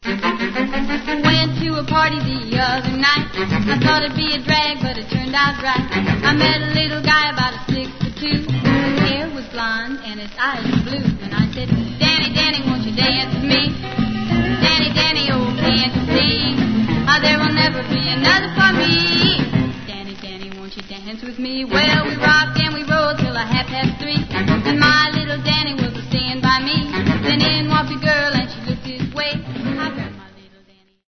Went to a party the other night. I thought it'd be a drag, but it turned out right. I met a little guy about 6'2". His hair was blonde and his eyes were blue. And I said, Danny, Danny, won't you dance with me? Danny, Danny, oh, can't you see? There will never be another for me. Danny, Danny, won't you dance with me? Well,